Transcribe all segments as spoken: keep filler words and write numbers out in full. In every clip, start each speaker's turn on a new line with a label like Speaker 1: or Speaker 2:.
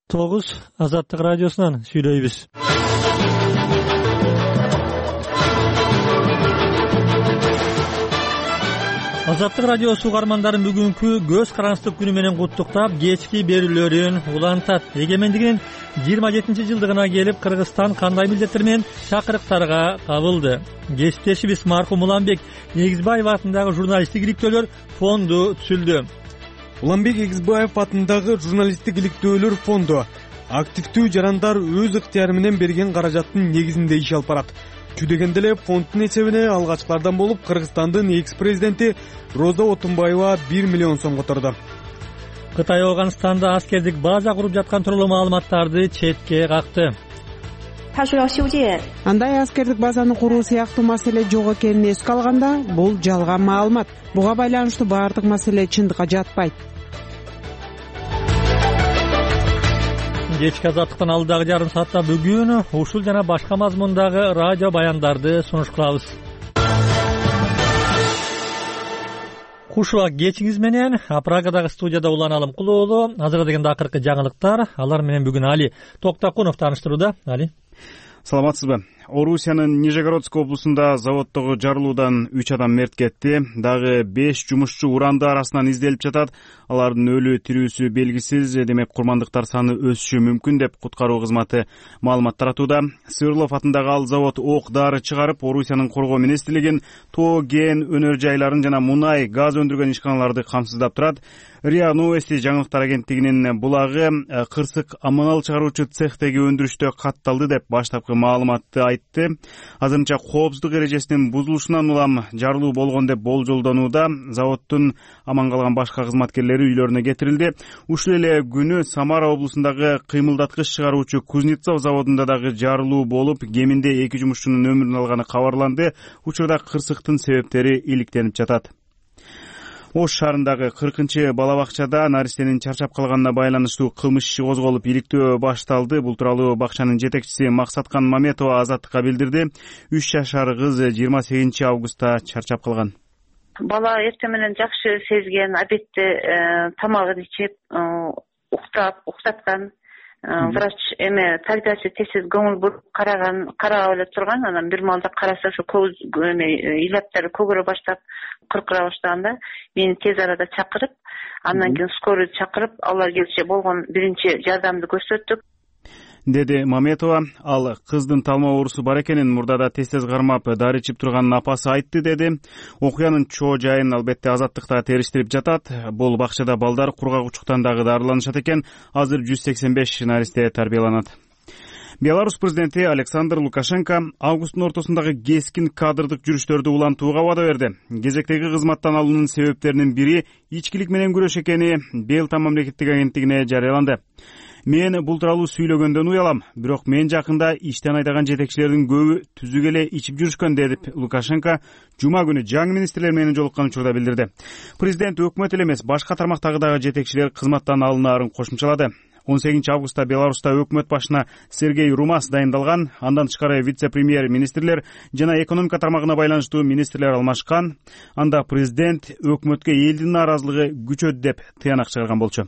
Speaker 1: тогуз Азаттык радиосунан сүйлөйбүз. Азаттык радиосу угармандарын бүгүнкү көз караңсыздык күнү менен куттуктап, кечки берүүлөрүн улантат. Эгемендигинин жыйырма жетинчи жылдыгына келип, Кыргызстан кандай милдеттер менен чакырыктарга кабылды? Кесиптешибиз маркум Уланбек Эгизбаев атындагы журналисттик иликтөөлөр фонду түзүлдү.
Speaker 2: Уланбек Эгизбаев атындагы журналисттик иликтөөлөр фонду активдүү жарандар өз ыктыяры менен берген каражаттын негизинде иш алып барат. Жүдөгенде эле фонддун эсебине алгачкылардан болуп Кыргызстандын экс-президенти Роза Отунбаева бир миллион сом которду.
Speaker 1: Кытай Афганистанда аскердик база куруп жаткан тууралуу маалыматтарды четке какты.
Speaker 3: Андай аскердик базаны куруу сыяктуу маселе жок экенин эске алганда, бул жалган маалымат. Буга байланыштуу баардык маселе чындыкка жатпайт.
Speaker 1: Кечки Азаттыктан алдыдагы жарым саатта бүгүн ушул жана башка мазмундагы радио баяндарды сунуш кылабыз. Куш убак кечиңиз менен Прагадагы студияда Улан Алымкулуулу. Азыркы дегенде акыркы жаңылыктар. Алар менен бүгүн Али Токтакунов тааныштырууда. Али.
Speaker 4: Саламатсызбы? Орусиянын Нижегородск облусунда заводдогу жарылуудан үч адам мерт кетти. Дагы беш жумушчу уранды арасынан изделип жатат. Алардын өлүү тирүүсү белгисиз, демек курмандыктар саны өсүшү мүмкүн деп куткаруу кызматы маалымат таратууда. Сырлов атындагы ал завод ок дары чыгарып, Орусиянын коргоо министрлигин, тоо кен өнөр жайларын жана мунай, газ өндүргөн ишканаларды камсыздап турат. РИА Новости жаңылыктар агенттигинин булагы кырсык аманал чыгаруучу цехтеги өндүрүштө катталды деп баштапкы маалыматты айтты. Азырынча коопсуздук эрежесинин бузулушунан улам жарылуу болгон деп болжолдонууда. Заводдун аман калган башка кызматкерлери үйлөрүнө кетирилди. Ушул эле күнү Самара облусундагы кыймылдаткыч чыгаруучу Кузнецов заводунда дагы жарылуу болуп, кеминде эки жумушчунун өмүрүн алганы кабарланды. Учурда кырсыктын себептери иликтенип жатат. Ош шаарындагы кыркынчы бала бакчада наристенин чарчап калганына байланыштуу кылмыш иши козголуп, иликтөө башталды. Бул тууралуу бакчанын жетекчиси Максаткан Маметова Азаттыкка билдирди. үч жашар кыз жыйырма сегизинчи августта чарчап калган.
Speaker 5: Бала эртең менен жакшы сезген, обедте тамагын ичип, уктап, уктаткан. Врач эме тарбиячы тез көңүл буруп караган, карап эле турган. Анан бир маалда караса ошо көз эме илаттары көгөрө баштап, кыркыра баштаганда мени тез арада чакырып, андан кийин скорый чакырып, алар келиши болгон биринчи жардамды көрсөттүк,
Speaker 4: деди Маметова. Ал кыздын талма оорусу бар экенин мурдада тез-тез кармап дары ичип турганын апасы айтты, деди. Окуянын чоо жайын албетте Азаттыкта териштирип жатат. Бул бакчада балдар кургак учуктан дагы дарыланышат экен. Азыр жүз сексен беш наристе тарбияланат. Беларусь президенти Александр Лукашенко августтун ортосундагы кескин кадрдык жүрүштөрдү улантууга вада берди. Кезектеги кызматтан алуунун себептеринин бири ичкилик менен күрөш экени Белта мамлекеттик агенттигине жарыяланды. Мен бул тууралуу сүйлөгөндөн уялам, бирок мен жакында иштен айдаган жетекчилердин көбү түзүк эле ичип жүрүшкөн, деп Лукашенко жума күнү жаңы министрлер менен жолуккан учурда билдирди. Президент өкмөт эле эмес, башка тармактагы жетекчилер кызматтан алынаарын кошумчалады. он сегизинчи августта Беларуста өкмөт башына Сергей Румас дайындалган. Андан тышкары вице-премьер министрлер жана экономика тармагына байланыштуу министрлер алмашкан. Анда президент өкмөткө элдин нааразылыгы күчөдү деп тыянак чыгарган болчу.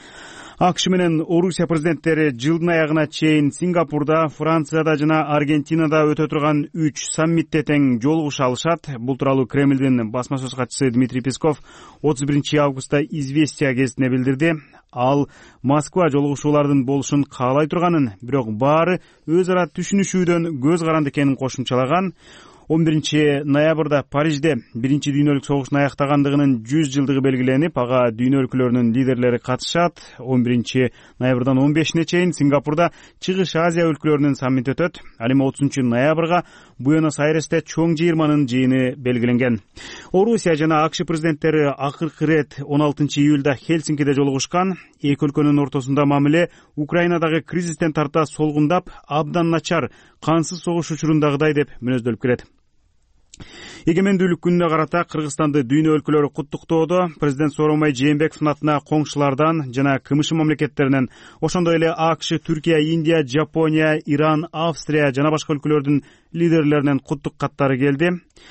Speaker 4: АКШ менен Орусия президенттери жылдын аягына чейин Сингапурда, Францияда жана Аргентинада өтө турган үч саммитте тең жолугуша алышат. Бул тууралуу Кремлдин басма сөз катчысы Дмитрий Песков отуз биринчи августта Известия гезитине билдирди. Ал Москва жолугушуулардын болушун каалай турганын, бирок баары өз ара түшүнүшүүдөн көз каранды экенин кошумчалаган. он биринчи ноябрда Парижде биринчи дүйнөлүк согуштун аяктагандыгынын жүз жылдыгы белгиленип, ага дүйнө өлкөлөрүнүн лидерлери катышат. он биринчи ноябрдан он бешине чейин Сингапурда Чыгыш Азия өлкөлөрүнүн саммити өтөт. Ал эми отузунчу ноябрга Буэнос-Айресте чоң жыйырманын жыйыны белгиленген. Орусия жана АКШ президенттери акыркы ирет он алтынчы июлда Хельсинкиде жолугушкан. Эки өлкөнүн ортосунда мамиле Украинадагы кризистен тарта солгундап, абдан начар, кансыз согуш учурундагыдай деп мүнөздөлүп келет. Эгемендүүлүк күнүнө карата Кыргызстанды дүйнө өлкөлөрү куттуктоодо. Президент Сооронбай Жээнбековдун атына коңшулардан жана КМШ мамлекеттеринен, ошондой эле АКШ, Түркия, Индия, Жапония, Иран, Австрия жана башка өлкөлөрдүн лидерлеринен куттук каттары келди.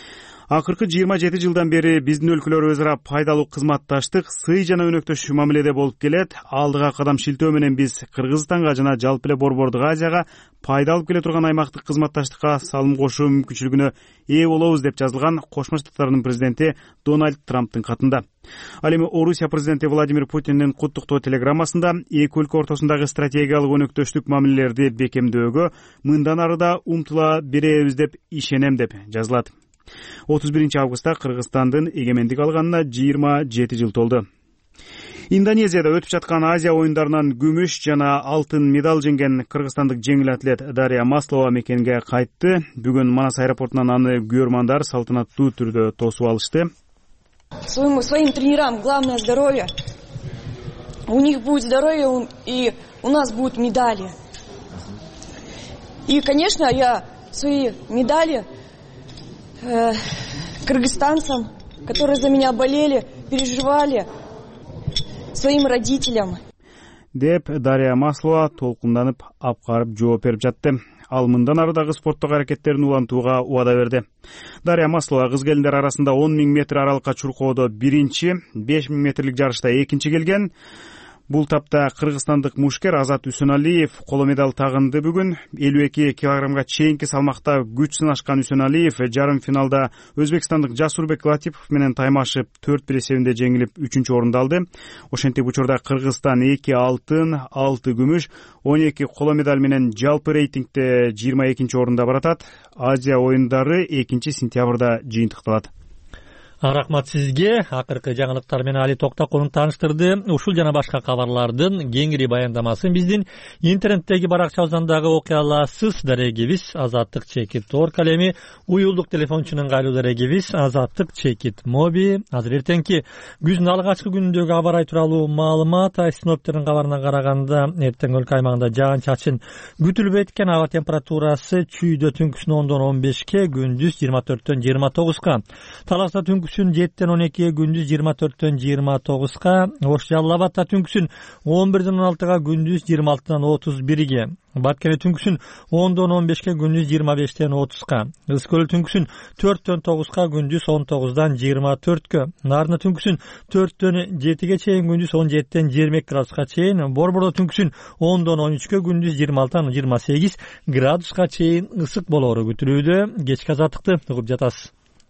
Speaker 4: Акыркы жыйырма жети жылдан бери биздин өлкөлөр өз ара пайдалуу кызматташтык, сый жана өнөктөш мамиледе болуп келет. Алдыга кадам шилтөө менен биз Кыргызстанга жана жалпы эле Борбордук Азияга пайда алып келе турган аймактык кызматташтыкка салым кошуу мүмкүнчүлүгүнө ээ болобуз деп жазылган Кошмо Штаттардын президенти Дональд Трамптын катында. Ал эми Орусия президенти Владимир Путиндин куттуктоо телеграммасында эки өлкө ортосундагы стратегиялык өнөктөштүк мамилелерди бекемдөөгө мындан ары да умтула беребиз деп ишенем деп жазылат. отуз биринчи августта Кыргызстандын эгемендик алганына жыйырма жети жыл толду. Индонезияда өтүп жаткан Азия оюндарынан күмүш жана алтын медаль жеңген кыргызстандык жеңил атлет Дарья Маслова мекенге кайтты. Бүгүн Манас аэропортунан аны күйөрмандар салтанаттуу түрдө тосуп алышты.
Speaker 6: Своим, своим тренерам главное здоровье. У них будет здоровье, и у нас будут медали. И, конечно, я свои медали э, кыргызстанцам, которые за меня болели, переживали, своим родителям.
Speaker 4: Деп Дарья Маслова толкунданып апкарып жооп берип жатты. Ал мындан ары дагы спорттук аракеттерин улантууга убада берди. Дарья Маслова кыз келиндер арасында он миң метр аралыкка чуркоодо биринчи, беш миң метрлик жарышта экинчи келген. Бул тапта кыргызстандык мушкер Азат Үсөналиев коло медаль тагынды. Бүгүн элүү эки килограммга чейинки салмакта күч сынашкан Үсөналиев жарым финалда өзбекстандык Жасурбек Латипов менен таймашып төрт бир эсебинде жеңилип үчүнчү орунду алды. Ошентип учурда Кыргызстан эки алтын, алты күмүш, он эки коло медаль менен жалпы рейтингде жыйырма экинчи орунда баратат. Азия оюндары экинчи сентябрда жыйынтыкталат.
Speaker 1: Рахмат сизге. Акыркы жаңылыктар менен Али Токтакулун тааныштырды. Ушул жана башка кабарлардын кеңири баяндамасын биздин интернеттеги баракчабыздан дагы окуя аласыз. Дарегибиз Азаттык Чекит Ор калеми, уюлдук телефончунун кайлуу дарегибиз Азаттык Чекит Моби. Азыр эртеңки күздүн алгачкы күнүндөгү аба ырайы тууралуу маалымат. Синоптиктердин кабарына караганда эртең өлкө аймагында жаан-чачын күтүлбөйт экен. Аба температурасы чүйдө түнкүсүн ондон он бешке, күндүз жыйырма төрттөн жыйырма тогузга. Таласта түнкүсүн жеттен он экиге, күндүз жыйырма төрттөн жыйырма тогузга. Ош Жалал Абадта түнкүсүн он бирден он алтыга, күндүз жыйырма алтыдан отуз бирге. Баткене түнкүсүн ондон он бешке, күндүз жыйырма бештен отузга. Ысык көл түнкүсүн төрттөн тогузга, күндүз он тогуздан жыйырма төрткө. Нарына түнкүсүн төрттөн жетиге чейин, күндүз он жетиден жыйырма эки градуска чейин. Борбордо түнкүсүн ондон он үчкө, күндүз жыйырма алтыдан жыйырма сегиз градуска чейин ысык болоору күтүлүүдө. Кечки азаттыкты угуп жатасыз.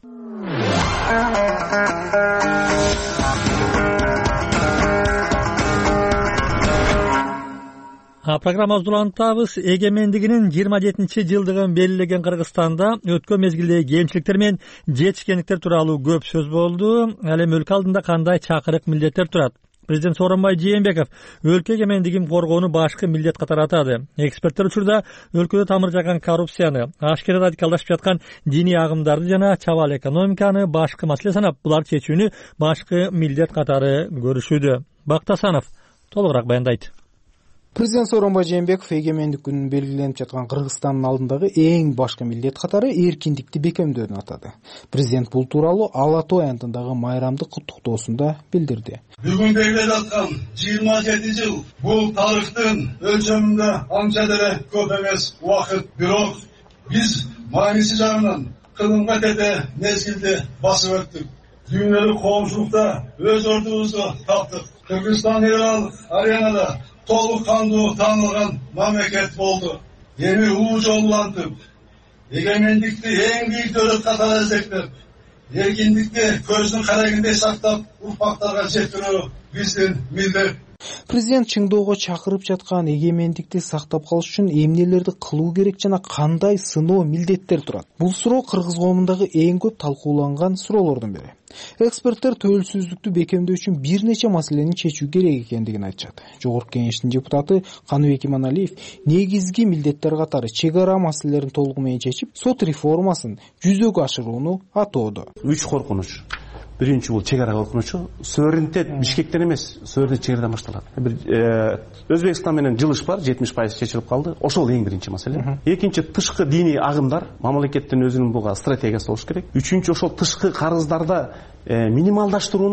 Speaker 1: Программабызды улантабыз. Эгемендигинин жыйырма жетинчи жылдыгын белгилеген Кыргызстанда өткөн мезгилдеги кемчиликтер менен жетишкендиктер тууралуу көп сөз болду. Ал эми өлкө алдында кандай чакырык милдеттер турат? Президент Сооронбай Жээнбеков өлкө эгемендигин коргоону башкы милдет катары атады. Эксперттер учурда өлкөдө тамыр жаган коррупцияны, ашкера радикалдашып жаткан диний агымдарды жана чабал экономиканы башкы маселе санап, буларды чечүүнү башкы милдет катары көрүшүүдө. Бактасанов толугураак баяндайт.
Speaker 7: Президент Сооронбай Жээнбеков эгемендик күнүн белгиленип жаткан Кыргызстандын алдындагы эң башкы милдет катары эркиндикти бекемдөөнү атады. Президент бул тууралуу Ала Тоо аянтындагы майрамдык куттуктоосунда билдирди.
Speaker 8: Бүгүн белгилеп аткан жыйырма жети жыл бул тарыхтын өлчөмүндө анча деле көп эмес убакыт, бирок биз мааниси жагынан кылымга тете мезгилди басып өттүк. Дүйнөлүк коомчулукта өз ордубузду таптык. Кыргызстан элалык аренада толук кандуу таанылган мамлекет болду. Эми улуу жол улантып, эгемендикти эң бийик дөлөт катары эзектеп, эркиндикти көздүн карагындай сактап, урпактарга жеткирүү биздин милдет.
Speaker 7: Президент чыңдоого чакырып жаткан эгемендикти сактап калыш үчүн эмнелерди кылуу керек жана кандай сыноо милдеттер турат? Бул суроо кыргыз коомундагы эң көп талкууланган суроолордун бири. Эксперттер төөлсүздүктү бекемдөө үчүн бир нече маселени чечүү керек экендигин айтышат. Жогорку Кеңештин депутаты Каныбек Иманалиев негизги милдеттер катары чек ара маселелерин толугу менен чечип, сот реформасын жүзөгө ашырууну атоодо.
Speaker 9: Үч коркунуч. Биринчи бул чек ара коркунучу. Суверенитет Бишкектен эмес, суверенитет чек арадан башталат. Бир Өзбекстан менен жылыш бар, жетимиш пайыз чечилип калды. Ошол эң биринчи маселе. Экинчи тышкы диний агымдар, мамлекеттин өзүнүн буга стратегиясы болуш керек. Үчүнчү ошол тышкы карыздарда минималдаштыруунун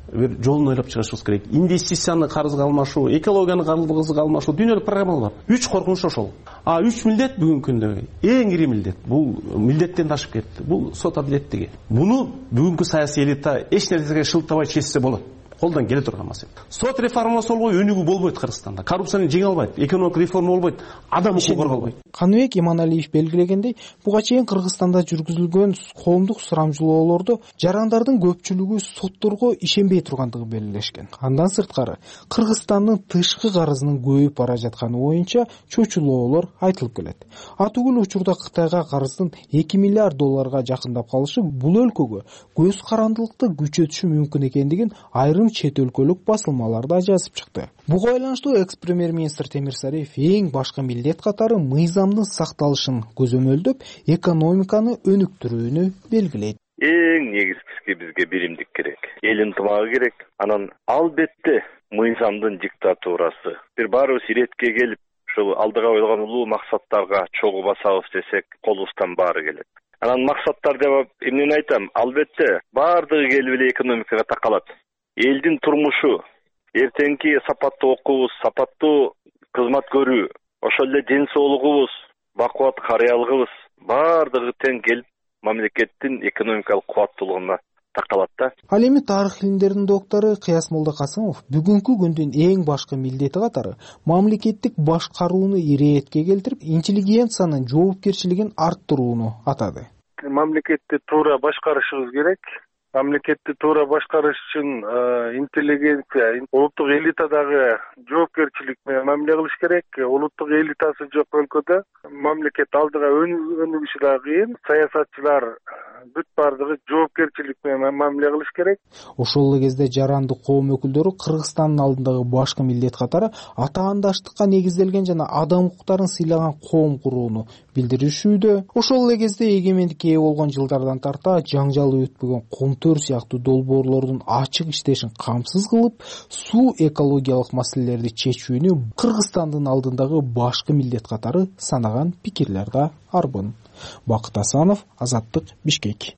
Speaker 9: бир жолун ойлоп чыгышыбыз керек. Инвестицияны карызга алмашуу, экологияны карызга алмашуу дүйнөлүк программалар бар. Үч коркунуч ошол. А үч милдет бүгүнкү күндө эң ири милдет. Бул милдеттен ташып кетти. Бул сот адилеттиги. Буну бүгүнкү саясий элита эч нерсеге шылтабай чечсе болот. Колдон келе турган маселе. Сот реформасы болбой өнүгүү болбойт Кыргызстанда. Коррупцияны жеңе албайт, экономик реформа болбойт, адам укугу корголбойт.
Speaker 7: Каныбек Иманалиев белгилегендей, буга чейин Кыргызстанда жүргүзүлгөн коомдук сурамжылоолордо жарандардын көпчүлүгү сотторго ишенбей тургандыгы белгилешкен. Андан сырткары Кыргызстандын тышкы карызынын көбөйүп бара жатканы боюнча чочулоолор айтылып келет. Атүгүл учурда Кытайга карыздын эки миллиард долларга жакындап калышы бул өлкөгө көз карандылыкты күчөтүшү мүмкүн экендигин айрым чет өлкөлүк басылмаларда жазып чыкты. Буга байланыштуу экс-премьер-министр Темирсариев эң башкы милдет катары мыйзамдын сакталышын көзөмөлдөп, экономиканы өнүктүрүүнү белгилейт.
Speaker 10: Эң негизгиси бизге биримдик керек, эл ынтымагы керек. Анан албетте мыйзамдын диктатурасы. Бир баарыбыз иретке келип, ушул алдыга коюлган улуу максаттарга чогуу басабыз десек, колубуздан баары келет. Анан максаттар деп эмнени айтам? Албетте баардыгы келип эле экономикага такалат. Элдин турмушу, эртеңки сапаттуу окуубуз, сапаттуу кызмат көрүү, ошол эле ден соолугубуз, бакубат карыялыгыбыз баардыгы тең келип мамлекеттин экономикалык кубаттуулугуна такалат да.
Speaker 7: Ал эми тарых илимдеринин доктору Кыяс Молдокасымов бүгүнкү күндүн эң башкы милдети катары мамлекеттик башкарууну иретке келтирип, интеллигенциянын жоопкерчилигин арттырууну атады.
Speaker 11: Мамлекетти туура башкарышыбыз керек. Мамлекетти туура башкарыш үчүн интеллигенция, улуттук элитадагы жоопкерчилик менен мамиле кылыш керек. Улуттук элитасы жок өлкөдө мамлекет алдыга өнүгүшү да кыйын. Саясатчылар бүт баардыгы жоопкерчилик менен мамиле кылыш керек.
Speaker 7: Ошол эле кезде жаранды коом өкүлдөрү Кыргызстандын алдындагы башкы милдет катары атаандаштыкка негизделген жана адам укуктарын сыйлаган коом курууну билдиришүүдө. Ошол эле кезде эгемендикке ээ болгон жылдардан тарта жаңжалы өтпөгөн Комтөр сыяктуу долбоорлордун ачык иштешин камсыз кылып, суу экологиялык маселелерди чечүүнү Кыргызстандын алдындагы башкы милдет катары санаган пикирлер да арбын. Бакыт Асанов, Азаттык, Бишкек.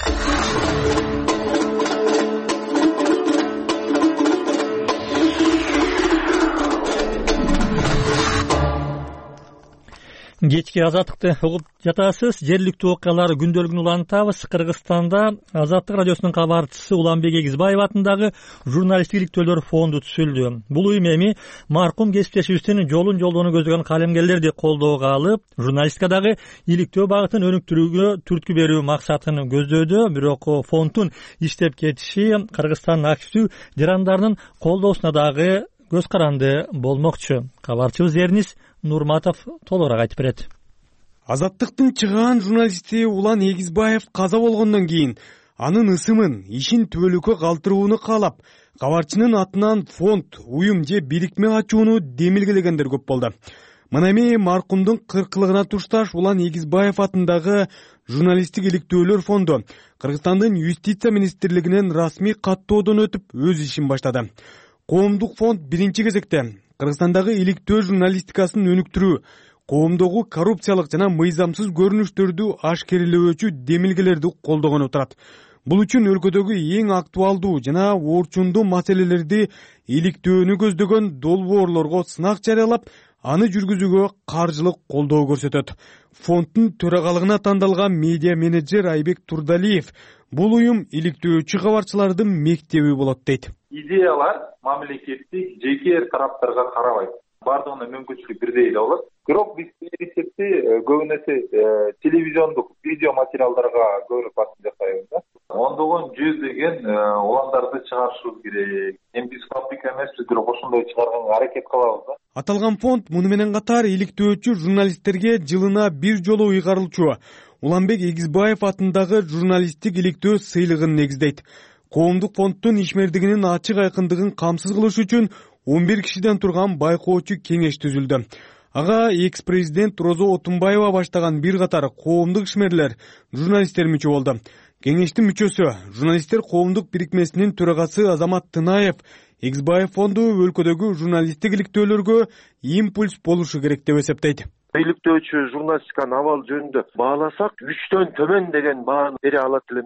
Speaker 1: Кечки Азаттыкты угуп жатасыз. Жергиликтүү окуялар күндөлүгүн улантабыз. Кыргызстанда Азаттык радиосунун кабарчысы Уланбек Эгизбаев атындагы журналисттик иликтөөлөр фонду түзүлдү. Бул уюм эми маркум кесиптешибиздин жолун жолдоону көздөгөн калемгерлерди колдоого алып, журналистикадагы иликтөө багытын өнүктүрүүгө түрткү берүү максатын көздөдү. Бирок фонддун иштеп кетиши Кыргызстандын активдүү жарандарынын колдоосуна дагы көз каранды болмокчу. Кабарчыбыз Эрнис Нурматов толугураак айтып берет.
Speaker 2: Азаттыктын чыгаан журналисти Улан Эгизбаев каза болгондон кийин анын ысымын, ишин түбөлүккө калтырууну каалап, кабарчынын атынан фонд, уюм же бирикме ачууну демилгелегендер көп болду. Мына эми маркумдун кыркылыгына тушташ Улан Эгизбаев атындагы журналисттик иликтөөлөр фонду Кыргызстандын юстиция министрлигинен расмий каттоодон өтүп өз ишин баштады. Коомдук фонд биринчи кезекте Кыргызстандагы иликтөө журналистикасын өнүктүрүү, коомдогу коррупциялык жана мыйзамсыз көрүнүштөрдү ашкерелөөчү демилгелерди колдогон турат. Бул үчүн өлкөдөгү эң актуалдуу жана орчундуу маселелерди иликтөөнү көздөгөн долбоорлорго сынак жарыялап, аны жүргүзүүгө каржылык колдоо көрсөтөт. Фонддун төрагалыгына тандалган медиа менеджер Айбек Турдалиев бул уюм иликтөөчү кабарчылардын мектеби болот дейт.
Speaker 12: Идеялар мамлекеттик жеке тараптарга карабайт. Бардыгына мүмкүнчүлүк бирдей эле болот. Бирок биз эсепти көбүн эсе телевизиондук видео материалдарга көбүрөөк басым жасайбыз да. Ондогон жүздөгөн уландарды чыгарышыбыз керек. Эми биз фабрика эмеспиз, бирок ошондой чыгарганга аракет кылабыз да.
Speaker 2: Аталган фонд муну менен катар иликтөөчү журналисттерге жылына бир жолу ыйгарылчу Уланбек Эгизбаев атындагы журналисттик иликтөө сыйлыгын негиздейт. Коомдук фонддун ишмердигинин ачык айкындыгын камсыз кылыш үчүн он бир кишиден турган байкоочу кеңеш түзүлдү. Ага экс-президент Розо Отунбаева баштаган бир катар коомдук ишмерлер, журналисттер мүчө болду. Кеңештин мүчөсү, журналисттер коомдук бирикмесинин төрагасы Азамат Тынаев Эгизбаев фонду өлкөдөгү журналисттик иликтөөлөргө импульс болушу керек деп эсептейт.
Speaker 13: Иликтөөчү журналистиканын абалы жөнүндө бааласак, үчтөн төмөн деген бааны бере алат элем да.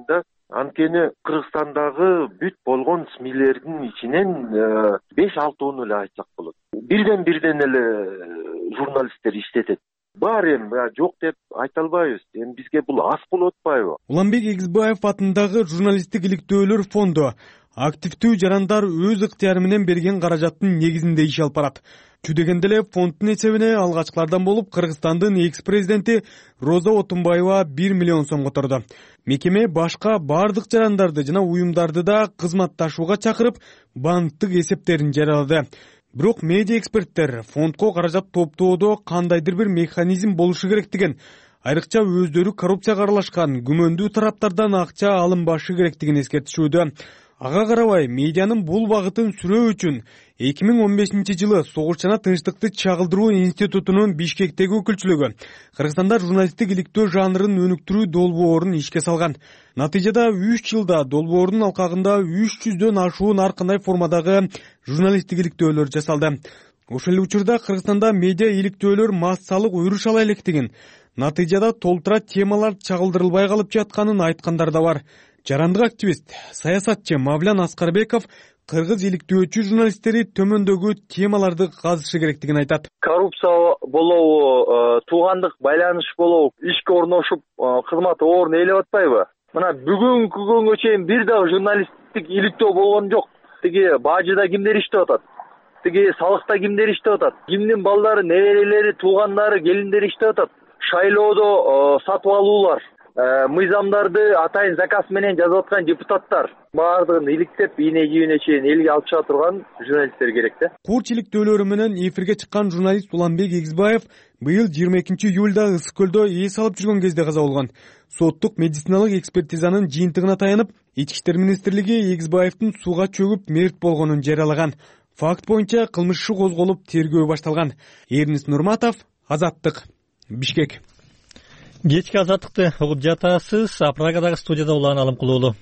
Speaker 13: Анткени Кыргызстандагы бүт болгон СМИлердин ичинен беш алтоону эле айтсак болот. Бирден бирден эле журналисттер иштетет. Бар эми жок деп айта албайбыз. Эми бизге бул аз болуп атпайбы?
Speaker 2: Уланбек Эгизбаев атындагы журналисттик иликтөөлөр фонду активдүү жарандар өз ыктыяры менен берген каражаттын негизинде иш алып барат. Чүдегенде эле фонддун эсебине алгачкылардан болуп Кыргызстандын экс-президенти Роза Отунбаева бир миллион сом которду. Мекеме башка бардык жарандарды жана уюмдарды да кызматташууга чакырып, банктык эсептерин жарыялады. Бирок медиа эксперттер фондко каражат топтоодо кандайдыр бир механизм болушу керектигин, айрыкча өздөрү коррупцияга аралашкан күмөндүү тараптардан акча алынбашы керектигин эскертишүүдө. Ага карабай, медианын бул багытын сүрөө үчүн эки миң он бешинчи жылы Согуш жана тынчтыкты чагылдыруу институтунун Бишкектеги өкүлчүлүгү Кыргызстанда журналисттик иликтөө жанрын өнүктүрүү долбоорун ишке салган. Натыйжада үч жылда долбоордун алкагында үч жүздөн ашуун ар кандай формадагы журналисттик иликтөөлөр жасалды. Ошол эле учурда Кыргызстанда медиа иликтөөлөр массалык өрүш ала электигин, натыйжада толтура темалар чагылдырылбай калып жатканын айткандар да бар. Жарандык активист, саясатчы Мавлян Аскарбеков кыргыз иликтөөчү журналисттери төмөндөгү темаларды казышы керектигин айтат.
Speaker 14: Коррупция болобу, туугандык байланыш болобу, ишке орношуп кызмат орун ээлеп атпайбы? Мына бүгүнкү күнгө чейин бир дагы журналисттик иликтөө болгон жок. Тиги бажыда кимдер иштеп атат? Тиги салыкта кимдер иштеп атат? Кимдин балдары, неберелери, туугандары, келиндери иштеп атат? Шайлоодо сатып алуулар, мыйзамдарды атайын заказ менен жазып аткан депутаттар баардыгын иликтеп, ийне жийине чейин элге алып чыга турган журналисттер керек да.
Speaker 2: Курч иликтөөлөрү менен эфирге чыккан журналист Уланбек Эгизбаев быйыл жыйырма экинчи июлда Ысык көлдө эс алып жүргөн кезде каза болгон. Соттук медициналык экспертизанын жыйынтыгына таянып, Ички иштер министрлиги Эгизбаевдин сууга чөгүп мерт болгонун жарыялаган. Факт боюнча кылмыш иши козголуп, тергөө башталган. Эрнис Нурматов, Азаттык, Бишкек.
Speaker 1: Кечки Азаттыкты угуп жатасыз. Прагадагы студияда Улан Алымкулуулу.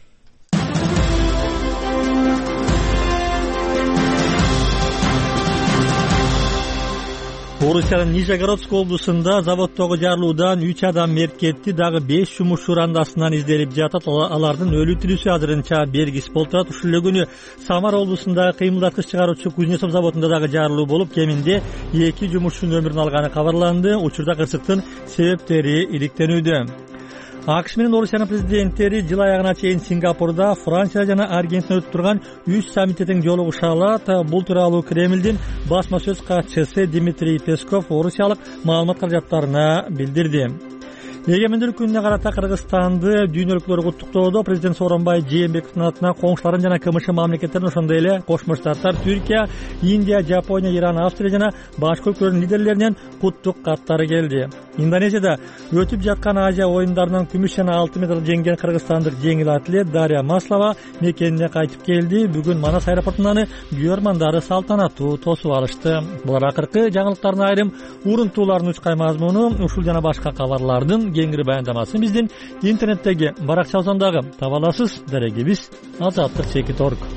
Speaker 1: Орусиянын Нижегородск облусунда заводдогу жарылуудан үч адам мерт кетти, дагы беш жумушчу андасынан изделип жатат. Алардын өлүү тирүүсү азырынча белгисиз болуп турат. Ушул эле күнү Самара облусундагы кыймылдаткыч чыгаруучу Кузнецов заводунда дагы жарылуу болуп, кеминде эки жумушчунун өмүрүн алганы кабарланды. Учурда кырсыктын себептери иликтенүүдө. АКШ менен Орусиянын президенттери жыл аягына чейин Сингапурда, Франция жана Аргентинада өтүп турган үч саммитте тең жолугуша алат. Бул тууралуу Кремлдин басма сөз катчысы Дмитрий Песков орусиялык маалымат каражаттарына билдирди. Эгемендүүлүк күнүнө карата Кыргызстанды дүйнөлүктөр куттуктоодо президент Сооронбай Жээнбековдун атына коңшуларын жана КМШ мамлекеттерин, ошондой эле Кошмо Штаттар, Түркия, Индия, Жапония, Иран, Австрия жана башка өлкөлөрдүн лидерлеринен куттук каттары келди. Индонезияда өтүп жаткан Азия оюндарынан күмүш жана алтын медаль жеңген кыргызстандык жеңил атлет Дарья Маслова мекенине кайтып келди. Бүгүн Манас аэропортунан аны күйөрмандары салтанаттуу тосуп алышты. Булар акыркы жаңылыктардын айрым урунтууларын учкай мазмуну, ушул жана башка кабарлардын кеңири баяндамасын биздин интернеттеги баракчабыздан дагы таба аласыз. Дарегибиз азаттык чекит точка орг.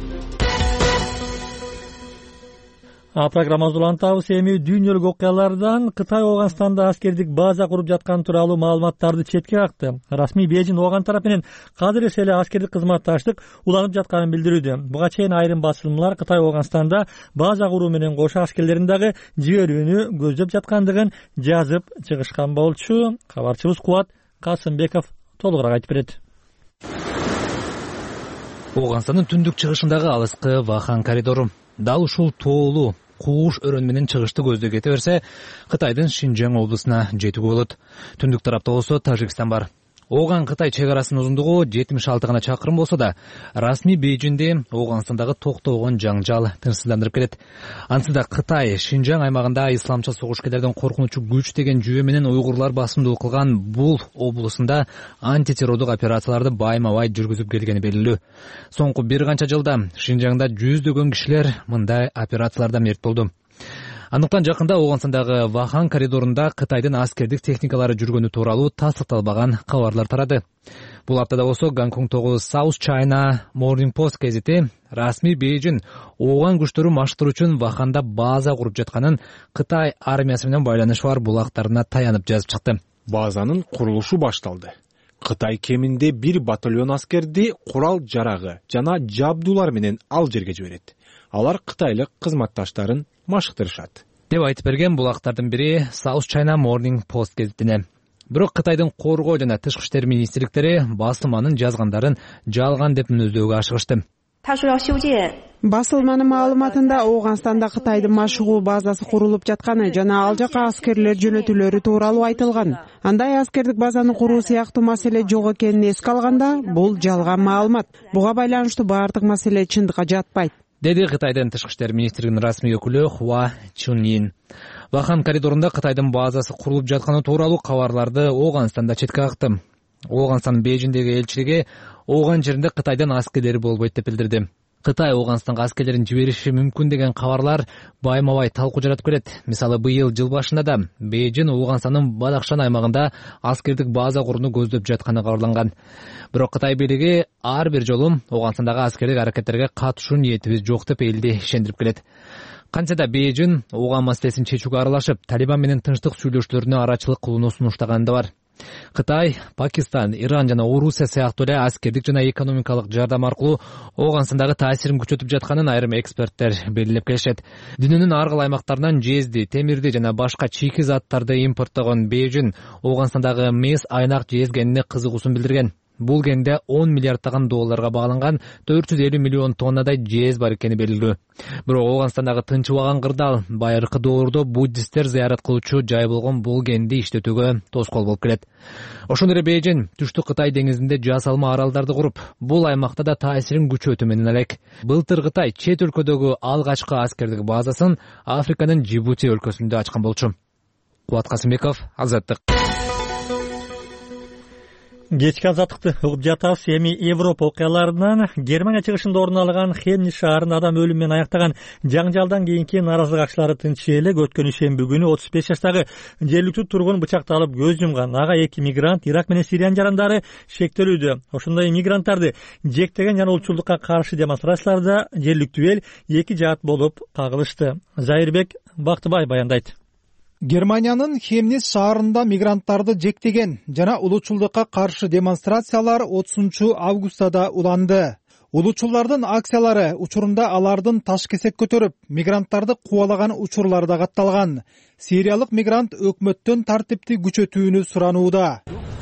Speaker 1: А программабызды улантабыз. Эми дүйнөлүк окуялардан Кытай Ооганстанда аскердик база куруп жаткан тууралуу маалыматтарды четке какты. Расмий Бейжин Ооган тарап менен казыр эле аскердик кызматташтык уланып жатканын билдирүүдө. Буга чейин айрым басылымдар Кытай Ооганстанда база куруу менен кошо аскерлерин дагы жиберүүнү көздөп жаткандыгын жазып чыгышкан болчу. Кабарчыбыз Кубат Касымбеков толугураак айтып берет.
Speaker 15: Ооганстандын түндүк чыгышындагы алыскы Вахан коридору дал ушул тоолуу кууш өрөн менен чыгышты көздөй кете берсе, Кытайдын Шинжаң облусуна жетүүгө болот. Түндүк тарапта болсо Тажикстан бар. Ооган Кытай чек арасынын узундугу жетимиш алты гана чакырым болсо да, расмий Бейжинди Ооганстандагы токтогон жаңжал тынчсыздандырып келет. Ансында Кытай Шинжаң аймагында исламчыл согушкерлердин коркунучу күч деген жүйө менен уйгурлар басымдуулук кылган бул облусунда антитеррордук операцияларды байма-бай жүргүзүп келгени белгилүү. Соңку бир канча жылда Шинжаңда жүздөгөн кишилер мындай операцияларда мерт болду. Андыктан жакында Ооганстандагы Вахан коридорунда Кытайдын аскердик техникалары жүргөнү тууралуу тастыкталбаган кабарлар тарады. Бул аптада болсо Гонконгдогу South China Morning Post гезити расмий Бейжин Ооган күчтөрү маштыруу үчүн Ваханда база куруп жатканын Кытай армиясы менен байланышы бар булактарына таянып жазып чыкты.
Speaker 16: Базанын курулушу башталды.
Speaker 7: Кытай кеминде бир батальон аскерди курал жарагы жана жабдуулар менен ал жерге жиберет. Алар кытайлык кызматташтарын машыктырышат
Speaker 15: деп айтып берген булактардын бири South China Morning Post гезитине. Бирок Кытайдын коргоо жана тышкы иштер министрликтери басылманын жазгандарын жалган деп мүнөздөөгө ашыгышты.
Speaker 3: Басылманын маалыматында Ооганстанда Кытайдын машыгуу базасы курулуп жатканы жана ал жака аскерлер жөнөтүүлөрү тууралуу айтылган. Андай аскердик базаны куруу сыяктуу маселе жок экенин эске алганда, бул жалган маалымат. Буга байланыштуу баардык маселе чындыкка жатпайт,
Speaker 15: деди Кытайдын тышкы иштер министрлигинин расмий өкүлү Хуа Чуньин. Вахан коридорунда Кытайдын базасы курулуп жатканы тууралуу кабарларды Ооганстанда четке какты. Ооганстандын Бейжиңдеги элчилиги Ооган жеринде Кытайдын аскерлери болбойт деп билдирди. Кытай Ооганстанга аскерлерин жибериши мүмкүн деген кабарлар байма-бай талкуу жаратып келет. Мисалы, быйыл жыл башында да Бейжиң Ооганстандын Бадахшан аймагында аскердик база курууну көздөп жатканы кабарланган. Бирок Кытай бийлиги ар бир жолу Ооганстандагы аскердик аракеттерге катышуу ниетибиз жок деп элди ишендирип келет. Кантсе да Бейжиң Ооган маселесин чечүүгө аралашып, Талибан менен тынчтык сүйлөшүүлөрүнө арачылык кылууну сунуштаганы да бар. Кытай, Пакистан, Иран жана Орусия сыяктуу эле аскердик жана экономикалык жардам аркылуу Ооганстандагы таасирин күчөтүп жатканын айрым эксперттер белгилеп келишет. Дүйнөнүн ар кайсы аймактарынан жезди, темирди жана башка чийки заттарды импорттогон Бейжиң Ооганстандагы мес айнак жезгенине кызыгуусун билдирген. Бул генде он миллиардтаган долларга багланган төрт жүз элүү миллион тоннадай жез бар экени белгилүү. Бирок Ооганстандагы тынчыбаган кырдаал байыркы доордо буддисттер зыярат кылуучу жай болгон бул генди иштетүүгө тоскоол болуп келет. Ошондой эле Бейжиң түштүк Кытай деңизинде жасалма аралдарды куруп, бул аймакта да таасирин күчөтүү менен элек. Былтыр Кытай чет өлкөдөгү алгачкы аскердик базасын Африканын Джибути өлкөсүндө ачкан болчу. Кубат Касымбеков, Азаттык.
Speaker 1: Кечки азаттыкты угуп жатабыз. Эми Европа окуяларынан Германия чыгышында орун алган Хемнис шаарын адам өлүмү менен аяктаган жаңжалдан кийинки нааразылык акчылары тынч элек өткөн ишемби күнү отуз беш жаштагы жергиликтүү тургун бычакталып көз жумган. Ага эки мигрант Ирак менен Сириянын жарандары шектелүүдө. Ошондой мигранттарды жектеген жана улчулдукка каршы демонстрацияларда жергиликтүү эл эки жаат болуп кагылышты. Зайырбек Бактыбай баяндайт.
Speaker 7: Германиянын Хемнис шаарында мигранттарды жектеген жана улуучулдукка каршы демонстрациялар отузунчу августада уланды. Улуучулардын акциялары учурунда алардын таш кесек көтөрүп, мигранттарды кубалаган учурлар да катталган. Сириялык мигрант өкмөттөн тартипти күчөтүүнү суранууда.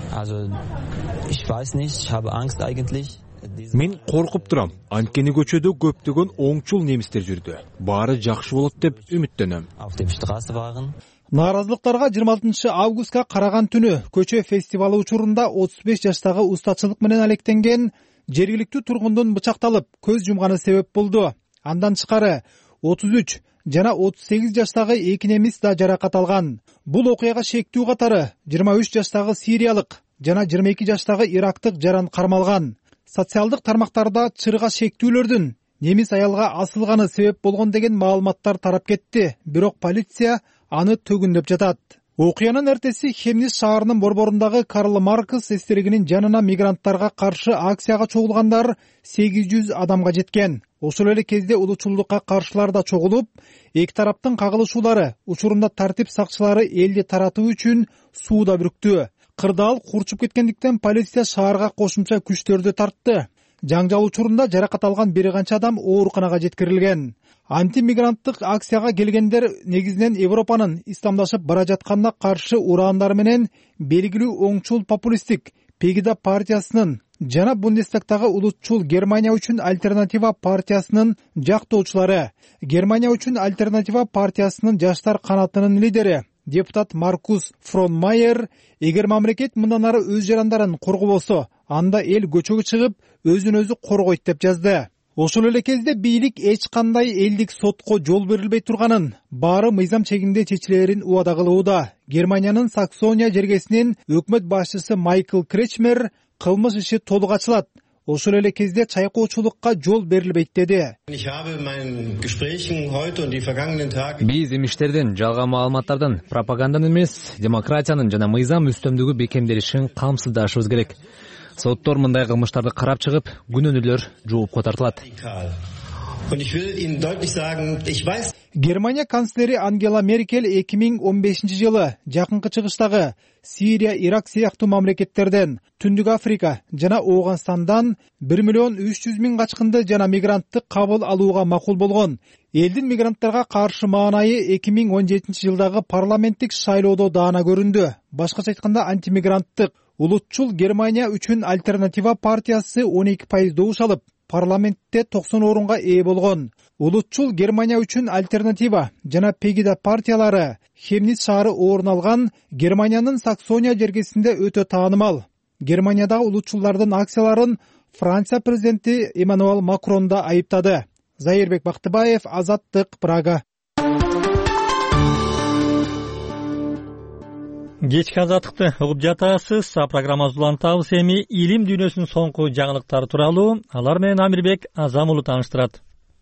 Speaker 7: Мен коркуп турам. Анткени көчөдө көптөгөн оңчул немистер жүрдү. Баары жакшы болот деп үмүттөнөм. Нааразылыктарга жыйырма алтынчы августка караган түнү көчө фестивалы учурунда отуз беш жаштагы устачылык менен алектенген жергиликтүү тургундун бычакталып көз жумганы себеп болду. Андан тышкары отуз үч жана отуз сегиз жаштагы эки немис да жаракат алган. Бул окуяга шектүү катары жыйырма үч жаштагы сириялык жана жыйырма эки жаштагы ирактык жаран кармалган. Социалдык тармактарда чырга шектүүлөрдүн немис аялга асылганы себеп болгон деген маалыматтар тарап кетти. Бирок полиция аны төгүндөп жатат. Окуянын эртеси Хемнис шаарынын борборундагы Карл Маркс эстелигинин жанына мигранттарга каршы акцияга чогулгандар сегиз жүз адамга жеткен. Ошол эле кезде улуучулдукка каршылар да чогулуп, эки тараптын кагылышуулары учурунда тартип сакчылары элди таратуу үчүн сууда бүрктү. Кырдаал курчуп кеткендиктен полиция шаарга кошумча күчтөрдү тартты. Жаңжал учурунда жаракат алган бир канча адам ооруканага жеткирилген. Антимигранттык акцияга келгендер негизинен Европанын исламдашып бара жатканына каршы ураандары менен белгилүү оңчул популисттик Пегида партиясынын жана Бундестагтагы улутчул Германия үчүн альтернатива партиясынын жактоочулары. Германия үчүн альтернатива партиясынын жаштар канатынын лидери депутат Маркус Фронмайер, эгер мамлекет мындан ары өз жарандарын коргобосо, анда эл көчөгө чыгып өзүн өзү коргойт деп жазды. Ошол эле кезде бийлик эч кандай элдик сотко жол берилбей турганын, баары мыйзам чегинде чечилерин убада кылууда. Германиянын Саксония жергесинин өкмөт башчысы Майкл Кречмер кылмыш иши толук ачылат. Ошол эле кезде чайкоочулукка жол берилбейт деди.
Speaker 15: Биз имиштердин, жалган маалыматтардын, пропаганданын эмес, демократиянын жана мыйзам үстөмдүгү бекемделишин камсыздашыбыз керек. Соттор мындай кылмыштарды карап чыгып, күнөөнүүлөр жоопко тартылат.
Speaker 7: Германия канцлери Ангела Меркель эки миң он бешинчи жылы жакынкы чыгыштагы Сирия, Ирак сыяктуу мамлекеттерден, Түндүк Африка жана Ооганстандан бир миллион үч жүз миң качкынды жана мигрантты кабыл алууга макул болгон. Элдин мигранттарга каршы маанайы эки миң он жетинчи жылдагы парламенттик шайлоодо даана көрүндү. Башкача айтканда, антимигранттык улутчул Германия үчүн альтернатива партиясы он эки пайыз добуш алып, парламентте токсон орунга ээ болгон. Улутчул Германия үчүн альтернатива жана Пегида партиялары Хемниц шаары орун алган Германиянын Саксония жергесинде өтө таанымал. Германиядагы улутчулдардын акцияларын Франция президенти Эммануэль Макрон да айыптады. Зайырбек Бактыбаев, Азаттык, Прага.
Speaker 1: Кечки азаттыкты угуп жатасыз. Программабыз улантабыз. Эми илим дүйнөсүнүн соңку жаңылыктары тууралуу алар менен Амирбек Азам уулу тааныштырат.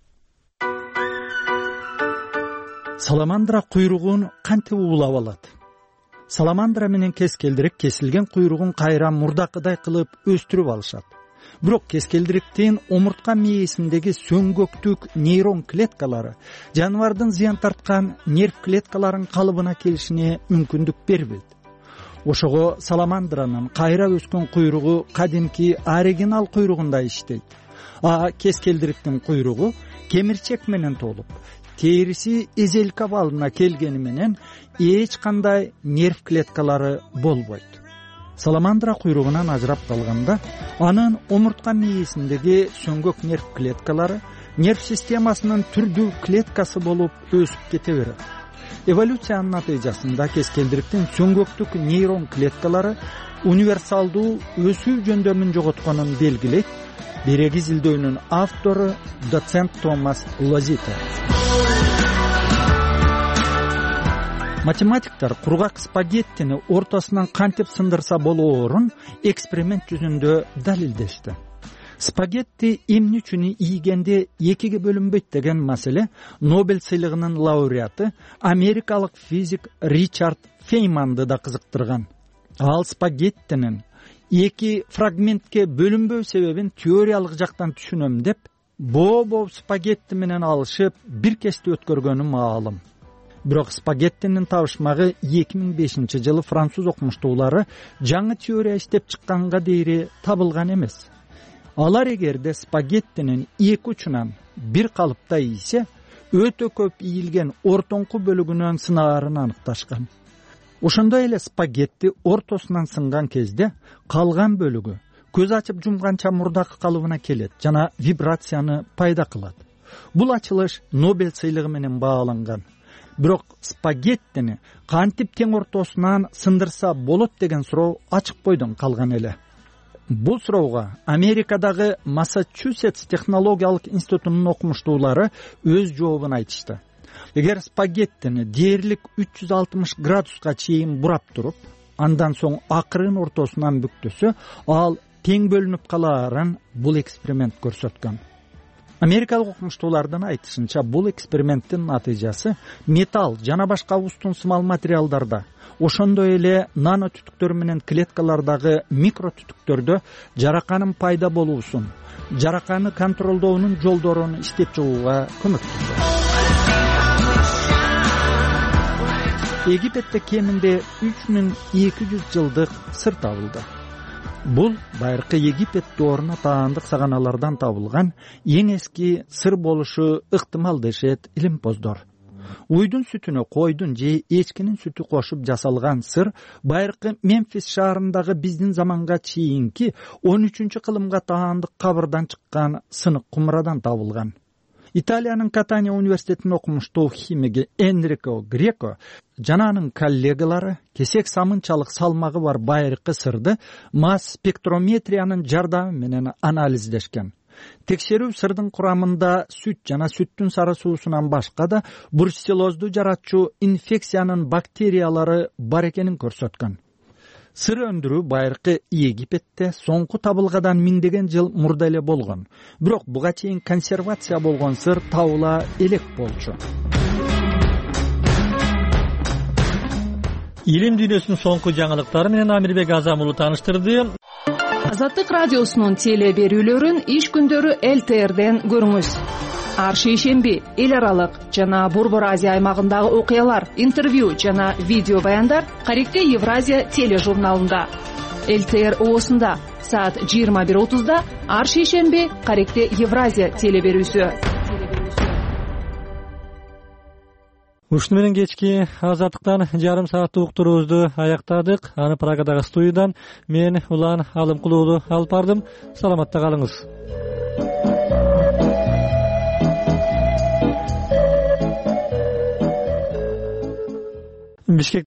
Speaker 16: Саламандра куйругун кантип уулап алат? Саламандра менен кескелдирик кесилген куйругун кайра мурдакыдай кылып өстүрүп алышат. Бирок кескелдириктин омуртка мээсиндеги сөңгөктүк нейрон клеткалары жаныбардын зыян тарткан нерв клеткаларынын калыбына келишине мүмкүндүк бербейт. Ошого саламандранын кайра өскөн куйругу кадимки оригинал куйругундай иштейт. А кескелдириктин куйругу кемирчек менен толуп, териси эзелка балына келгени менен эч кандай нерв клеткалары болбойт. Саламандра куйругунан ажырап калганда, анын омуртка мээсиндеги сөңгөк нерв клеткалары нерв системасынын түрдүү клеткасы болуп өсүп кете берет. Эволюциянын натыйжасында кескелдириктин сөңгөктүк нейрон клеткалары универсалдуу өсүү жөндөмүн жоготконун белгилейт. Береги изилдөөнүн автору доцент Томас Лозита. Математиктер кургак спагеттини ортосунан кантип сындырса болоорун эксперимент жүзүндө далилдешти. Спагетти эмне үчүн ийгенде экиге бөлүнбөйт деген маселе Нобель сыйлыгынын лауреаты америкалык физик Ричард Фейманды да кызыктырган. Ал спагеттинин эки фрагментке бөлүнбөө себебин теориялык жактан түшүнөм деп, боо-боо спагетти менен алышып бир кечти өткөргөнү маалым. Бирок спагеттинин табышмагы эки миң бешинчи жылы француз окумуштуулары жаңы теория иштеп чыкканга дейри табылган эмес. Алар эгерде спагеттинин эки учунан бир калыпта ийсе, өтө көп ийилген ортоңку бөлүгүнөн сынаарын аныкташкан. Ошондой эле спагетти ортосунан сынган кезде калган бөлүгү көз ачып жумганча мурдакы калыбына келет жана вибрацияны пайда кылат. Бул ачылыш Нобель сыйлыгы менен бааланган. Бирок спагеттини кантип тең ортосунан сындырса болот деген суроо ачык бойдон калган эле. Бул суроого Америкадагы Массачусетс технологиялык институтунун окумуштуулары өз жообун айтышты. Эгер спагеттини дээрлик үч жүз алтымыш градуска чейин бурап туруп, андан соң акырын ортосунан бүктөсө, ал тең бөлүнүп калаарын бул эксперимент көрсөткөн. Америкалык окумуштуулардын айтышынча, бул эксперименттин натыйжасы металл жана башка устун сымал материалдарда, ошондой эле нано түтүктөр менен клеткалардагы микро түтүктөрдө жараканын пайда болуусун, жараканы контролдоонун жолдорун иштеп чыгууга көмөктөшөт. Египетте кеминде үч миң эки жүз жылдык сыр табылды. Бул байыркы Египет дооруна таандык саганалардан табылган эң эски сыр болушу ыктымал дешет илимпоздор. Уйдун сүтүнө койдун же эчкинин сүтү кошуп жасалган сыр байыркы Мемфис шаарындагы биздин заманга чейинки он үчүнчү кылымга таандык кабырдан чыккан сынык кумрадан табылган. Италиянын Катания университетинин окумуштуу химиги Энрико Греко жана анын коллегалары кесек самынчалык салмагы бар байыркы сырды масс спектрометриянын жардамы менен анализдешкен. Текшерүү сырдын курамында сүт жана сүттүн сары суусунан башка да бруцеллозду жаратчу инфекциянын бактериялары бар экенин көрсөткөн. Сыр өндүрүү байыркы Египетте соңку табылгадан миңдеген жыл мурда эле болгон. Бирок буга чейин консервация болгон сыр табыла элек болчу.
Speaker 1: Илим дүйнөсүнүн соңку жаңылыктары менен Амирбек Азам уулу тааныштырды.
Speaker 17: Азаттык радиосунун теле берүүлөрүн иш күндөрү эл тэ эрден көрүңүз. ар шейшемби эл аралык жана Борбор Азия аймагындагы окуялар, интервью жана видео баяндар Каректе Евразия тележурналында. эл тэ эр оосунда саат жыйырма бир отузда ар шейшемби Каректе Евразия телеберүүсү.
Speaker 1: Ушуну менен кечки Азаттыктан жарым сааттык уктуруубузду аяктадык. Аны Прагадагы студиядан мен Улан Алымкулуу алып бардым. Саламатта калыңыз. Бишкек